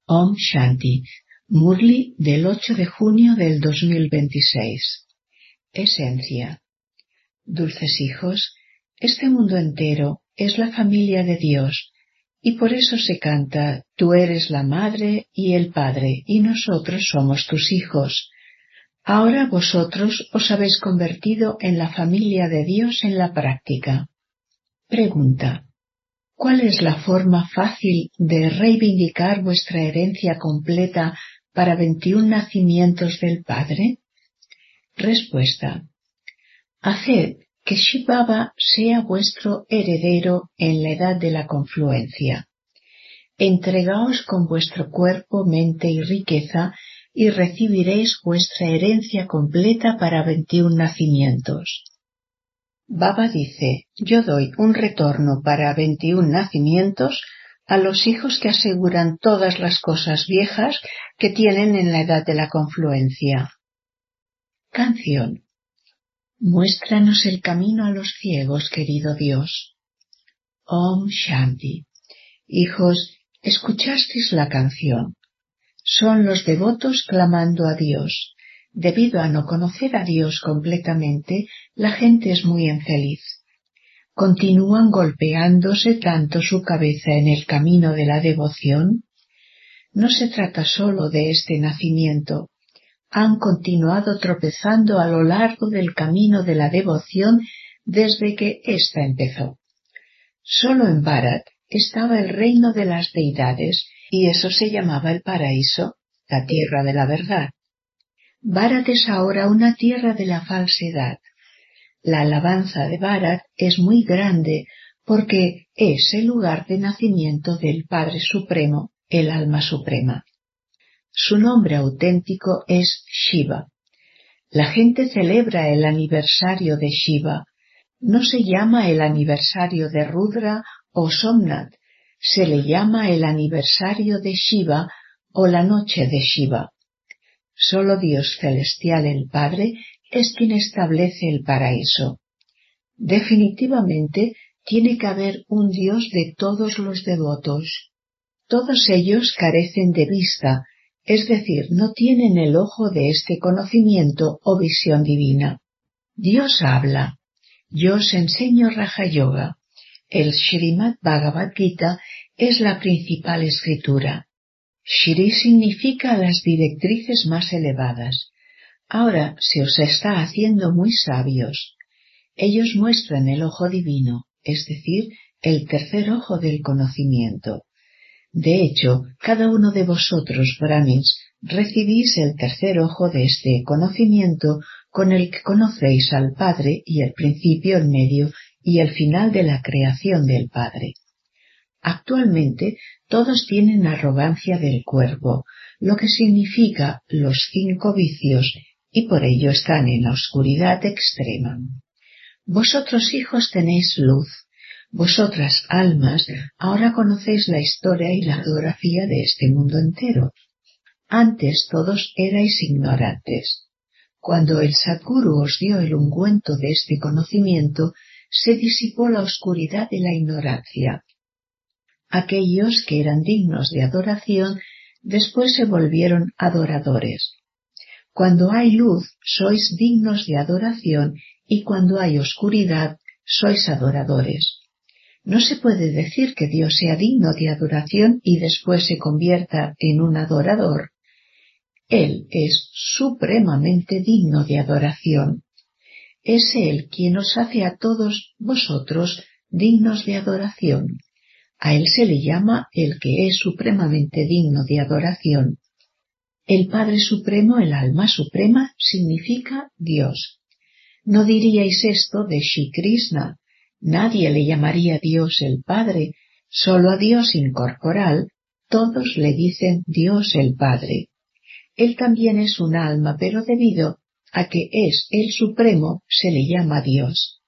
Om Shanti, Murli del 8 de junio del 2026. Esencia. Dulces hijos, este mundo entero es la familia de Dios, y por eso se canta, tú eres la madre y el padre, y nosotros somos tus hijos. Ahora vosotros os habéis convertido en la familia de Dios en la práctica. Pregunta. ¿Cuál es la forma fácil de reivindicar vuestra herencia completa para 21 nacimientos del Padre? Respuesta. Haced que Shiv Baba sea vuestro heredero en la edad de la confluencia. Entregaos con vuestro cuerpo, mente y riqueza y recibiréis vuestra herencia completa para 21 nacimientos. Baba dice, yo doy un retorno para 21 nacimientos a los hijos que aseguran todas las cosas viejas que tienen en la edad de la confluencia. Canción. Muéstranos el camino a los ciegos, querido Dios. Om Shanti. Hijos, escuchasteis la canción. Son los devotos clamando a Dios. Debido a no conocer a Dios completamente, la gente es muy infeliz. ¿Continúan golpeándose tanto su cabeza en el camino de la devoción? No se trata solo de este nacimiento. Han continuado tropezando a lo largo del camino de la devoción desde que ésta empezó. Solo en Bharat estaba el reino de las deidades y eso se llamaba el paraíso, la tierra de la verdad. Bharat es ahora una tierra de la falsedad. La alabanza de Bharat es muy grande porque es el lugar de nacimiento del Padre Supremo, el Alma Suprema. Su nombre auténtico es Shiva. La gente celebra el aniversario de Shiva. No se llama el aniversario de Rudra o Somnath, se le llama el aniversario de Shiva o la noche de Shiva. Solo Dios celestial, el Padre, es quien establece el paraíso. Definitivamente tiene que haber un Dios de todos los devotos. Todos ellos carecen de vista, es decir, no tienen el ojo de este conocimiento o visión divina. Dios habla. Yo os enseño Raja Yoga. El Srimad Bhagavad Gita es la principal escritura. Shri significa las directrices más elevadas. Ahora se os está haciendo muy sabios. Ellos muestran el ojo divino, es decir, el tercer ojo del conocimiento. De hecho, cada uno de vosotros, Brahmins, recibís el tercer ojo de este conocimiento con el que conocéis al Padre y el principio, el medio y el final de la creación del Padre. Actualmente todos tienen arrogancia del cuerpo, lo que significa los 5 vicios, y por ello están en la oscuridad extrema. Vosotros hijos tenéis luz. Vosotras almas ahora conocéis la historia y la geografía de este mundo entero. Antes todos erais ignorantes. Cuando el Sadguru os dio el ungüento de este conocimiento, se disipó la oscuridad de la ignorancia. Aquellos que eran dignos de adoración después se volvieron adoradores. Cuando hay luz, sois dignos de adoración y cuando hay oscuridad, sois adoradores. No se puede decir que Dios sea digno de adoración y después se convierta en un adorador. Él es supremamente digno de adoración. Es Él quien os hace a todos vosotros dignos de adoración. A Él se le llama el que es supremamente digno de adoración. El Padre Supremo, el Alma Suprema, significa Dios. No diríais esto de Shri Krishna. Nadie le llamaría Dios el Padre. Solo a Dios incorporal, todos le dicen Dios el Padre. Él también es un alma, pero debido a que es el Supremo, se le llama Dios.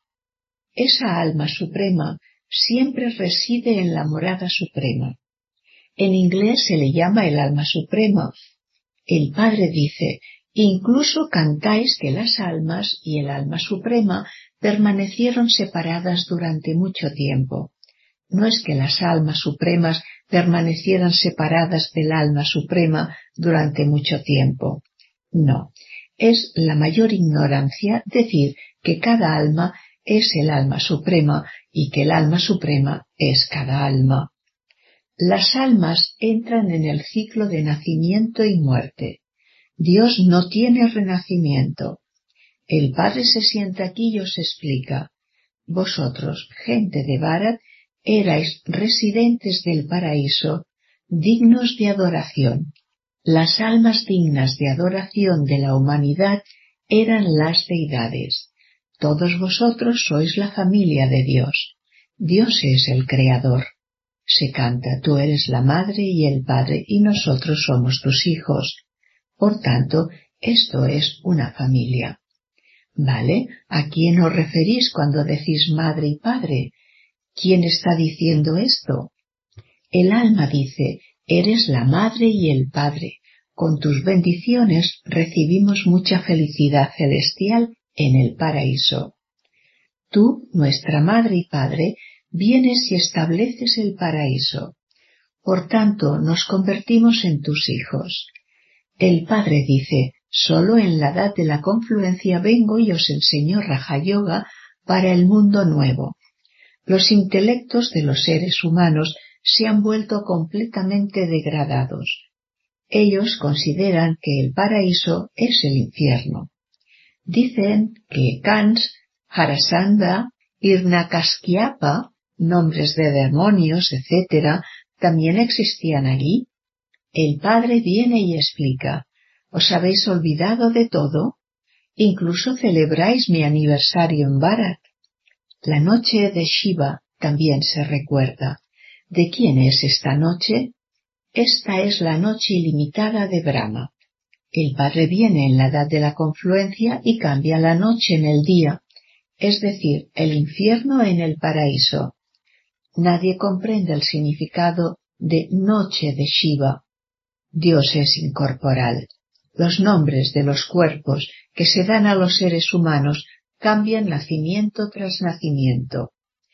Esa alma suprema siempre reside en la morada suprema. En inglés se le llama el alma suprema. El Padre dice, incluso cantáis que las almas y el alma suprema permanecieron separadas durante mucho tiempo. No es que las almas supremas permanecieran separadas del alma suprema durante mucho tiempo. No, es la mayor ignorancia decir que cada alma es el alma suprema y que el alma suprema es cada alma. Las almas entran en el ciclo de nacimiento y muerte. Dios no tiene renacimiento. El Padre se sienta aquí y os explica: vosotros, gente de Bharat, erais residentes del paraíso, dignos de adoración. Las almas dignas de adoración de la humanidad eran las deidades. Todos vosotros sois la familia de Dios. Dios es el Creador. Se canta: tú eres la madre y el padre y nosotros somos tus hijos. Por tanto, esto es una familia. ¿Vale? ¿A quién os referís cuando decís madre y padre? ¿Quién está diciendo esto? El alma dice: eres la madre y el padre. Con tus bendiciones recibimos mucha felicidad celestial en el paraíso. Tú, nuestra madre y padre, vienes y estableces el paraíso. Por tanto, nos convertimos en tus hijos. El Padre dice: solo en la edad de la confluencia vengo y os enseño Raja Yoga para el mundo nuevo. Los intelectos de los seres humanos se han vuelto completamente degradados. Ellos consideran que el paraíso es el infierno. Dicen que Kans, Jarasandha, Hiranyakashipu, nombres de demonios, etc., también existían allí. El Padre viene y explica: ¿os habéis olvidado de todo? Incluso celebráis mi aniversario en Bharat. La noche de Shiva también se recuerda. ¿De quién es esta noche? Esta es la noche ilimitada de Brahma. El Padre viene en la edad de la confluencia y cambia la noche en el día, es decir, el infierno en el paraíso. Nadie comprende el significado de noche de Shiva. Dios es incorporal. Los nombres de los cuerpos que se dan a los seres humanos cambian nacimiento tras nacimiento.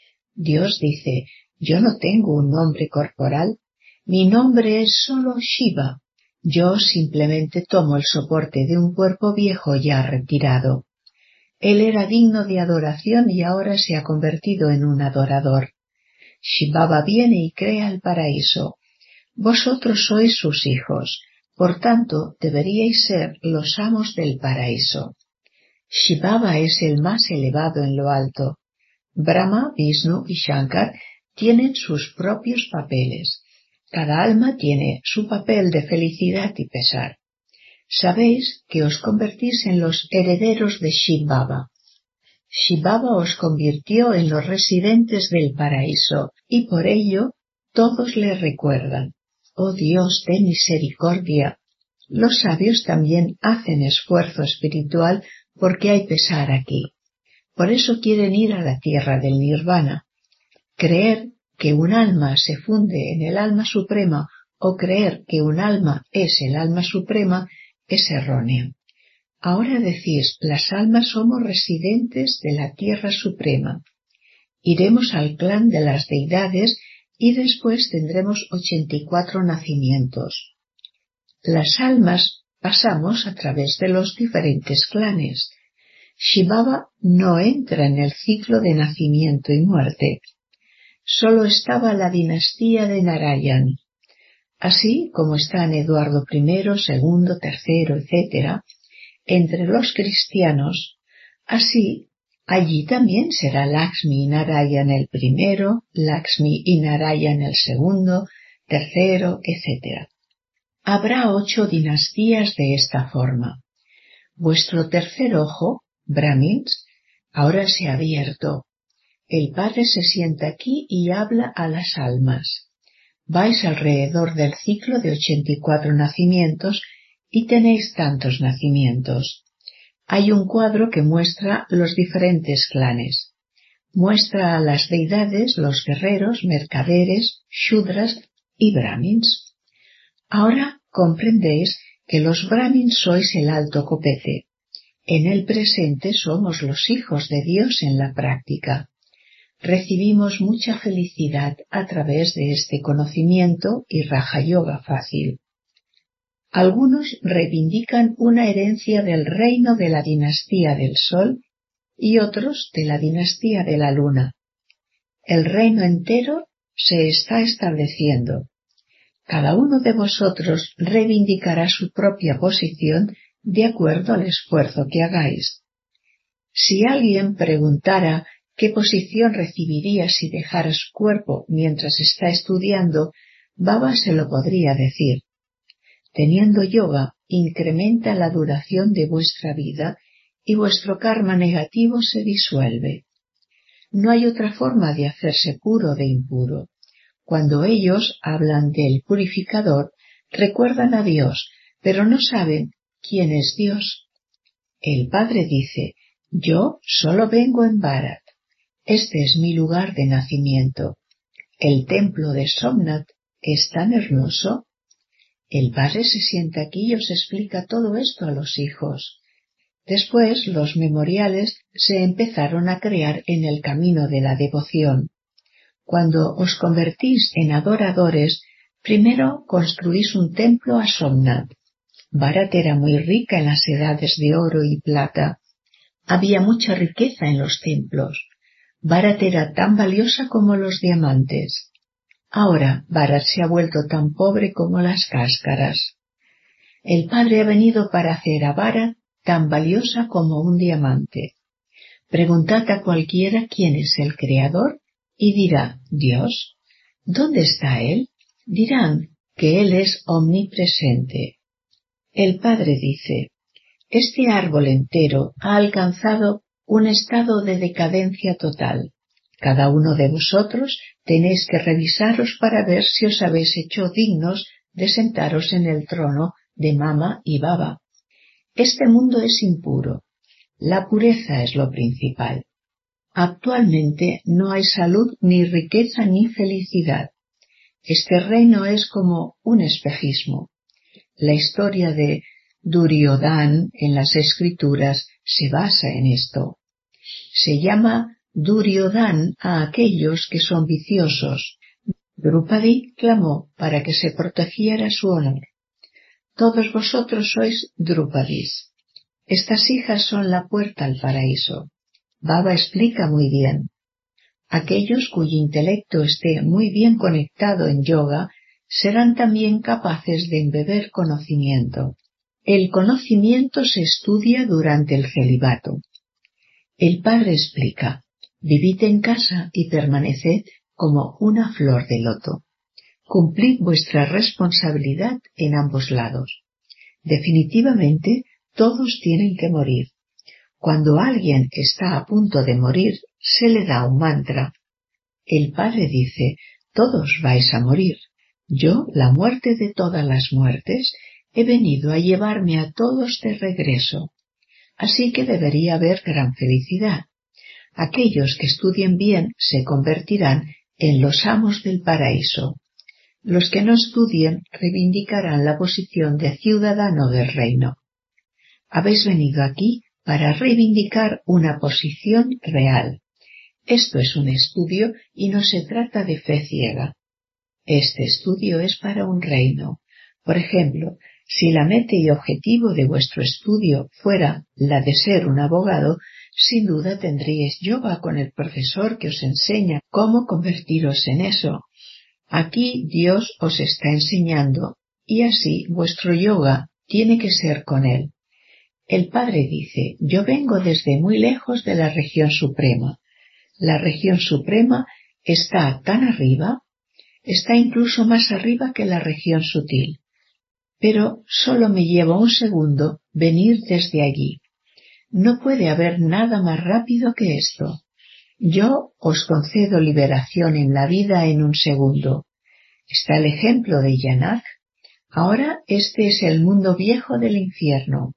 Dios dice: yo no tengo un nombre corporal, mi nombre es solo Shiva. Yo simplemente tomo el soporte de un cuerpo viejo ya retirado. Él era digno de adoración y ahora se ha convertido en un adorador. Shivaba viene y crea el paraíso. Vosotros sois sus hijos, por tanto deberíais ser los amos del paraíso. Shivaba es el más elevado en lo alto. Brahma, Vishnu y Shankar tienen sus propios papeles. Cada alma tiene su papel de felicidad y pesar. Sabéis que os convertís en los herederos de Shivaba. Shivaba os convirtió en los residentes del paraíso y por ello todos le recuerdan: oh Dios, ten misericordia. Los sabios también hacen esfuerzo espiritual porque hay pesar aquí. Por eso quieren ir a la tierra del nirvana. Creer que un alma se funde en el alma suprema o creer que un alma es el alma suprema es erróneo. Ahora decís: las almas somos residentes de la tierra suprema. Iremos al clan de las deidades y después tendremos 84 nacimientos. Las almas pasamos a través de los diferentes clanes. Shivaba no entra en el ciclo de nacimiento y muerte. Solo estaba la dinastía de Narayan. Así como están Eduardo I, II, III, etc., entre los cristianos, así allí también será Lakshmi y Narayan el primero, Lakshmi y Narayan el segundo, tercero, etc. Habrá 8 dinastías de esta forma. Vuestro tercer ojo, Brahmins, ahora se ha abierto. El Padre se sienta aquí y habla a las almas. Vais alrededor del ciclo de 84 nacimientos y tenéis tantos nacimientos. Hay un cuadro que muestra los diferentes clanes. Muestra a las deidades, los guerreros, mercaderes, shudras y brahmins. Ahora comprendéis que los brahmins sois el alto copete. En el presente somos los hijos de Dios en la práctica. recibimos mucha felicidad a través de este conocimiento y Raja Yoga fácil. Algunos reivindican una herencia del reino de la dinastía del Sol y otros de la dinastía de la Luna. El reino entero se está estableciendo. Cada uno de vosotros reivindicará su propia posición de acuerdo al esfuerzo que hagáis. Si alguien preguntara qué posición recibiría si dejara su cuerpo mientras está estudiando, Baba se lo podría decir. Teniendo yoga, incrementa la duración de vuestra vida y vuestro karma negativo se disuelve. No hay otra forma de hacerse puro de impuro. Cuando ellos hablan del purificador, recuerdan a Dios, pero no saben quién es Dios. El Padre dice, yo solo vengo en Bharat. Este es mi lugar de nacimiento. El templo de Somnath es tan hermoso. El Padre se sienta aquí y os explica todo esto a los hijos. Después los memoriales se empezaron a crear en el camino de la devoción. Cuando os convertís en adoradores, primero construís un templo a Somnath. Bharat era muy rica en las edades de oro y plata. Había mucha riqueza en los templos. Bharat era tan valiosa como los diamantes. Ahora Bharat se ha vuelto tan pobre como las cáscaras. El Padre ha venido para hacer a Bharat tan valiosa como un diamante. Preguntad a cualquiera quién es el Creador y dirá, Dios. ¿Dónde está Él? Dirán que Él es omnipresente. El Padre dice, este árbol entero ha alcanzado un estado de decadencia total. Cada uno de vosotros tenéis que revisaros para ver si os habéis hecho dignos de sentaros en el trono de Mama y Baba. Este mundo es impuro. La pureza es lo principal. Actualmente no hay salud, ni riqueza, ni felicidad. Este reino es como un espejismo. La historia de Duryodhana en las escrituras se basa en esto. Se llama Duryodhana a aquellos que son viciosos. Drupadi clamó para que se protegiera su honor. Todos vosotros sois Drupadis. Estas hijas son la puerta al paraíso. Baba explica muy bien. Aquellos cuyo intelecto esté muy bien conectado en yoga serán también capaces de embeber conocimiento. El conocimiento se estudia durante el celibato. El Padre explica, vivid en casa y permaneced como una flor de loto. Cumplid vuestra responsabilidad en ambos lados. Definitivamente, todos tienen que morir. Cuando alguien está a punto de morir, se le da un mantra. El Padre dice, todos vais a morir. Yo, la muerte de todas las muertes, he venido a llevarme a todos de regreso. Así que debería haber gran felicidad. Aquellos que estudien bien se convertirán en los amos del paraíso. Los que no estudien reivindicarán la posición de ciudadano del reino. Habéis venido aquí para reivindicar una posición real. Esto es un estudio y no se trata de fe ciega. Este estudio es para un reino. Por ejemplo, si la meta y objetivo de vuestro estudio fuera la de ser un abogado, sin duda tendríais yoga con el profesor que os enseña cómo convertiros en eso. Aquí Dios os está enseñando y así vuestro yoga tiene que ser con Él. El Padre dice, yo vengo desde muy lejos de la región suprema. La región suprema está tan arriba, está incluso más arriba que la región sutil. Pero solo me lleva un segundo venir desde allí. No puede haber nada más rápido que esto. Yo os concedo liberación en la vida en un segundo. Está el ejemplo de Yanag. Ahora este es el mundo viejo del infierno.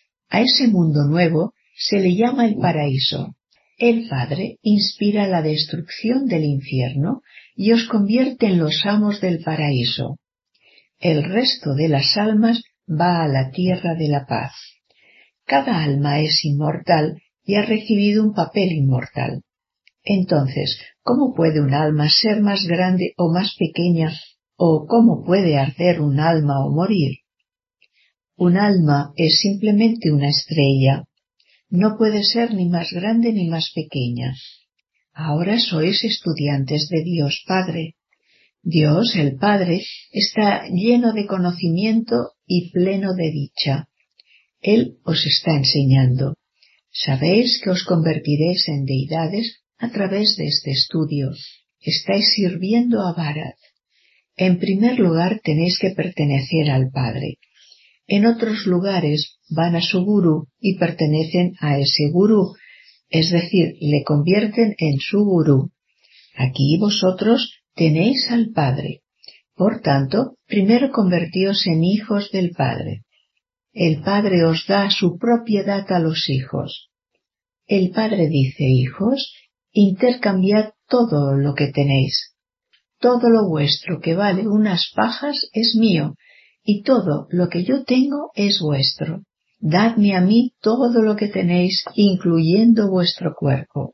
A ese mundo nuevo se le llama el paraíso. El Padre inspira la destrucción del infierno y os convierte en los amos del paraíso. El resto de las almas va a la tierra de la paz. Cada alma es inmortal y ha recibido un papel inmortal. Entonces, ¿cómo puede un alma ser más grande o más pequeña? ¿O cómo puede arder un alma o morir? Un alma es simplemente una estrella. No puede ser ni más grande ni más pequeña. Ahora sois estudiantes de Dios Padre. Dios, el Padre, está lleno de conocimiento y pleno de dicha. Él os está enseñando. Sabéis que os convertiréis en deidades a través de este estudio. Estáis sirviendo a Bharat. En primer lugar tenéis que pertenecer al Padre. En otros lugares van a su gurú y pertenecen a ese gurú, es decir, le convierten en su gurú. Aquí vosotros tenéis al Padre. Por tanto, primero convertíos en hijos del Padre. El Padre os da su propiedad a los hijos. El Padre dice, hijos, intercambiad todo lo que tenéis. Todo lo vuestro que vale unas pajas es mío, y todo lo que yo tengo es vuestro. Dadme a mí todo lo que tenéis, incluyendo vuestro cuerpo.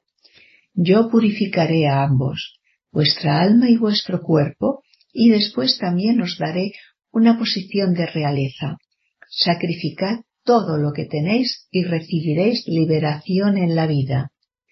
Yo purificaré a ambos, vuestra alma y vuestro cuerpo, y después también os daré una posición de realeza. Sacrificad todo lo que tenéis y recibiréis liberación en la vida.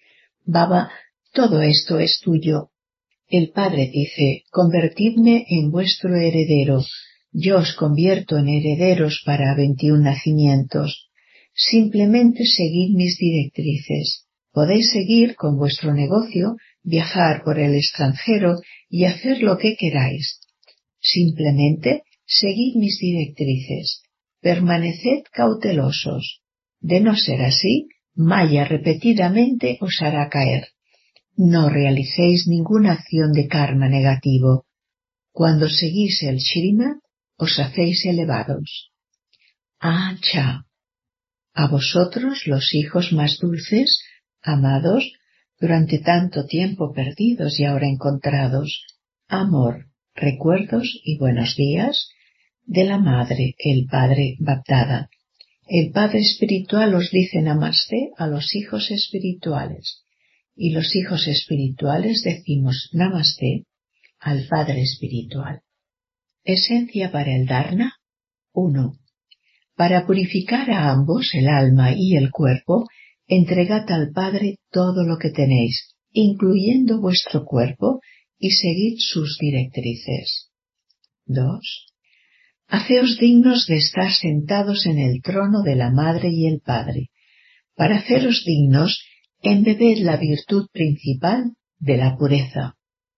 Baba, todo esto es tuyo. El Padre dice, convertidme en vuestro heredero. Yo os convierto en herederos para 21 nacimientos. Simplemente seguid mis directrices. Podéis seguir con vuestro negocio, viajar por el extranjero y hacer lo que queráis. Simplemente seguid mis directrices. Permaneced cautelosos. De no ser así, Maya repetidamente os hará caer. No realicéis ninguna acción de karma negativo. Cuando seguís el Shrimad, os hacéis elevados. Acha. A vosotros, los hijos más dulces, amados, durante tanto tiempo perdidos y ahora encontrados, amor, recuerdos y buenos días, de la Madre, el Padre Bapdada. El Padre Espiritual os dice Namaste a los hijos espirituales. Y los hijos espirituales decimos Namaste al Padre Espiritual. Esencia para el Dharna. 1. Para purificar a ambos, el alma y el cuerpo, entregad al Padre todo lo que tenéis, incluyendo vuestro cuerpo, y seguid sus directrices. 2. Haceos dignos de estar sentados en el trono de la Madre y el Padre. Para haceros dignos, embebed la virtud principal de la pureza.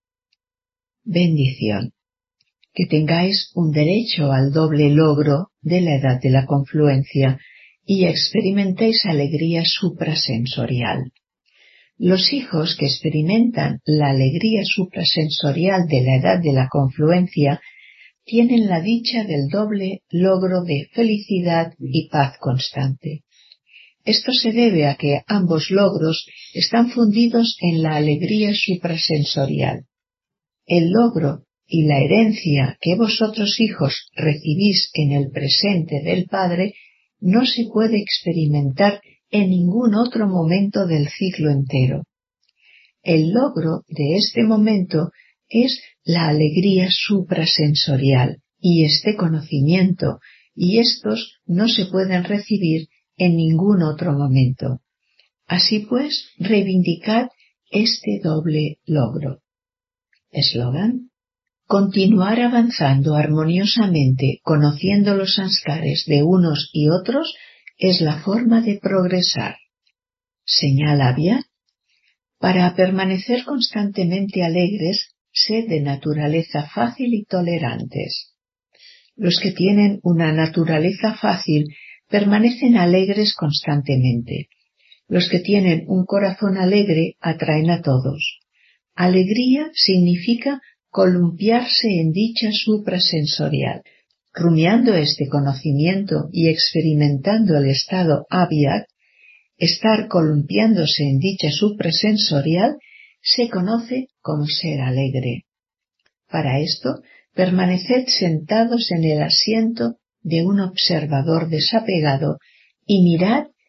Bendición. Que tengáis un derecho al doble logro de la edad de la confluencia y experimentéis alegría suprasensorial. Los hijos que experimentan la alegría suprasensorial de la edad de la confluencia tienen la dicha del doble logro de felicidad y paz constante. Esto se debe a que ambos logros están fundidos en la alegría suprasensorial. El logro y la herencia que vosotros hijos recibís en el presente del Padre no se puede experimentar en ningún otro momento del ciclo entero. El logro de este momento es la alegría suprasensorial y este conocimiento, y estos no se pueden recibir en ningún otro momento. Así pues, reivindicad este doble logro. Eslogan: continuar avanzando armoniosamente, conociendo los sanskares de unos y otros, es la forma de progresar. Señal Abya: para permanecer constantemente alegres, sed de naturaleza fácil y tolerantes. Los que tienen una naturaleza fácil permanecen alegres constantemente. Los que tienen un corazón alegre atraen a todos. Alegría significa columpiarse en dicha suprasensorial. Rumiando este conocimiento y experimentando el estado Abhyag, estar columpiándose en dicha suprasensorial se conoce como ser alegre. Para esto, permaneced sentados en el asiento de un observador desapegado y mirad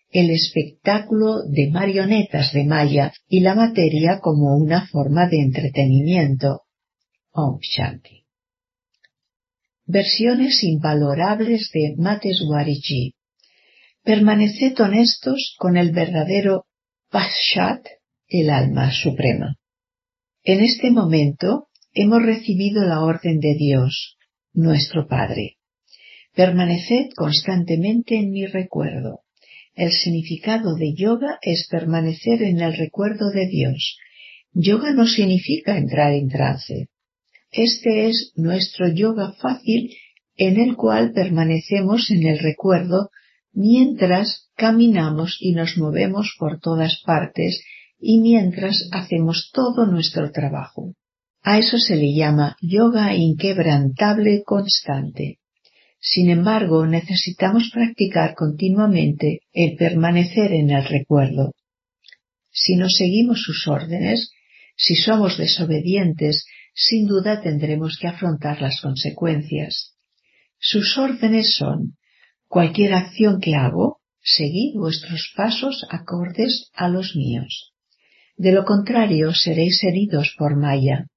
el espectáculo de marionetas de Maya y la materia como una forma de entretenimiento. Om Shanti. Versiones invalorables de Mateswariji. Permaneced honestos con el verdadero Pashat, el alma suprema. En este momento hemos recibido la orden de Dios, nuestro Padre. Permaneced constantemente en mi recuerdo. El significado de yoga es permanecer en el recuerdo de Dios. Yoga no significa entrar en trance. Este es nuestro yoga fácil en el cual permanecemos en el recuerdo mientras caminamos y nos movemos por todas partes y mientras hacemos todo nuestro trabajo. A eso se le llama yoga inquebrantable constante. Sin embargo, necesitamos practicar continuamente el permanecer en el recuerdo. Si no seguimos sus órdenes, si somos desobedientes, sin duda tendremos que afrontar las consecuencias. Sus órdenes son: cualquier acción que hago, seguid vuestros pasos acordes a los míos. De lo contrario, seréis heridos por Maya.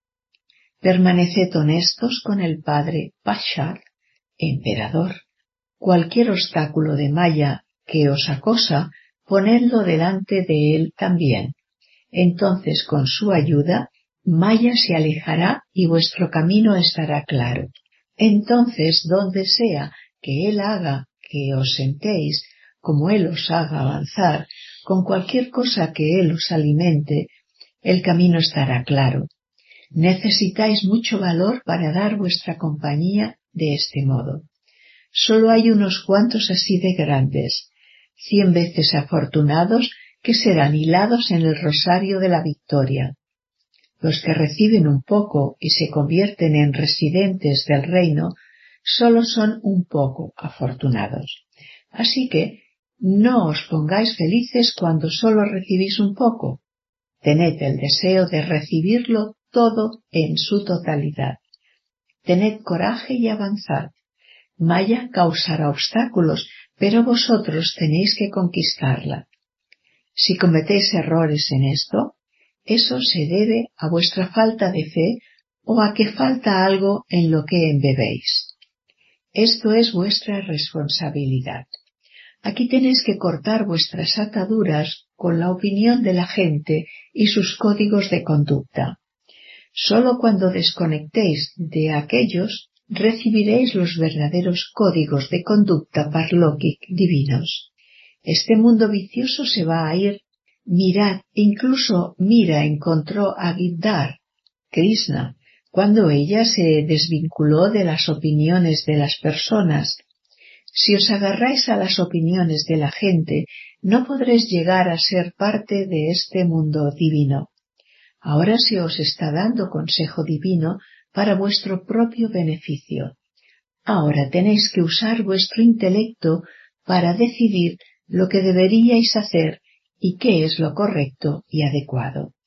Permaneced honestos con el Padre Pashat, Emperador. Cualquier obstáculo de Maya que os acosa, ponedlo delante de él también. Entonces, con su ayuda, Maya se alejará y vuestro camino estará claro. Entonces, donde sea que él haga que os sentéis, como él os haga avanzar, con cualquier cosa que él os alimente, el camino estará claro. Necesitáis mucho valor para dar vuestra compañía de este modo. Solo hay unos cuantos así de grandes, 100 veces afortunados, que serán hilados en el rosario de la victoria. Los que reciben un poco y se convierten en residentes del reino, solo son un poco afortunados. Así que no os pongáis felices cuando solo recibís un poco. Tened el deseo de recibirlo todo en su totalidad. Tened coraje y avanzad. Maya causará obstáculos, pero vosotros tenéis que conquistarla. Si cometéis errores en esto, eso se debe a vuestra falta de fe o a que falta algo en lo que embebéis. Esto es vuestra responsabilidad. Aquí tenéis que cortar vuestras ataduras con la opinión de la gente y sus códigos de conducta. Solo cuando desconectéis de aquellos, recibiréis los verdaderos códigos de conducta parlóquic divinos. Este mundo vicioso se va a ir. Mirad, incluso Mira encontró a Girdhar, Krishna, cuando ella se desvinculó de las opiniones de las personas. Si os agarráis a las opiniones de la gente, no podréis llegar a ser parte de este mundo divino. Ahora se os está dando consejo divino para vuestro propio beneficio. Ahora tenéis que usar vuestro intelecto para decidir lo que deberíais hacer y qué es lo correcto y adecuado.